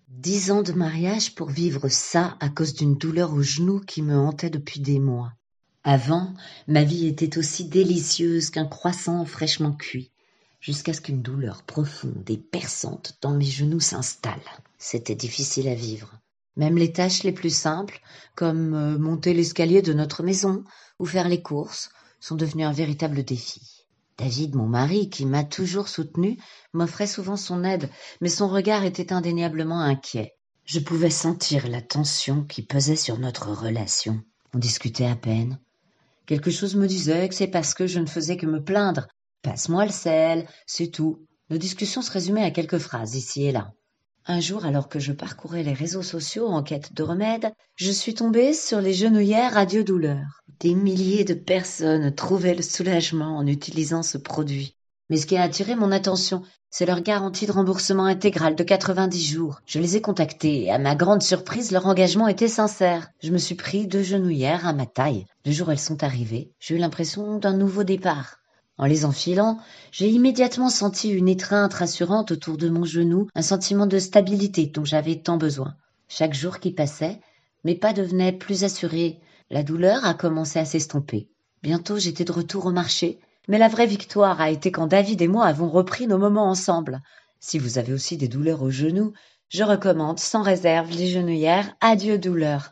10 ans de mariage pour vivre ça à cause d'une douleur au genou qui me hantait depuis des mois. Avant, ma vie était aussi délicieuse qu'un croissant fraîchement cuit, jusqu'à ce qu'une douleur profonde et perçante dans mes genoux s'installe. C'était difficile à vivre. Même les tâches les plus simples, comme monter l'escalier de notre maison ou faire les courses, sont devenues un véritable défi. David, mon mari, qui m'a toujours soutenue, m'offrait souvent son aide, mais son regard était indéniablement inquiet. Je pouvais sentir la tension qui pesait sur notre relation. On discutait à peine. Quelque chose me disait que c'est parce que je ne faisais que me plaindre. Passe-moi le sel, c'est tout. Nos discussions se résumaient à quelques phrases ici et là. Un jour, alors que je parcourais les réseaux sociaux en quête de remèdes, je suis tombée sur les genouillères radio-douleur. Des milliers de personnes trouvaient le soulagement en utilisant ce produit. Mais ce qui a attiré mon attention, c'est leur garantie de remboursement intégral de 90 jours. Je les ai contactés et à ma grande surprise, leur engagement était sincère. Je me suis pris 2 genouillères à ma taille. Le jour où elles sont arrivées, j'ai eu l'impression d'un nouveau départ. En les enfilant, j'ai immédiatement senti une étreinte rassurante autour de mon genou, un sentiment de stabilité dont j'avais tant besoin. Chaque jour qui passait, mes pas devenaient plus assurés. La douleur a commencé à s'estomper. Bientôt, j'étais de retour au marché, mais la vraie victoire a été quand David et moi avons repris nos moments ensemble. Si vous avez aussi des douleurs au genou, je recommande sans réserve les genouillères Adieu douleur.